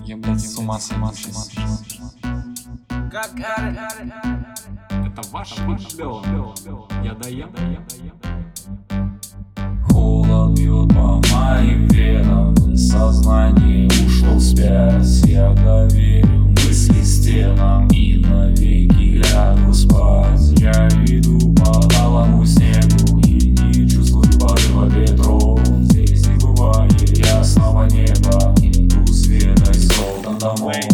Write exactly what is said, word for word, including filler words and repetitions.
Я, блядь, с ума сойду. Это ваш вышлёт. Я доем. Холод бьет по моим венам, из сознания ушло вспять. Я доверю мысли стенам и навеки лягу спать. Я иду по талому снегу и не чувствую порыва ветров. Здесь не бывает ясного неба, иду света и золотом домой.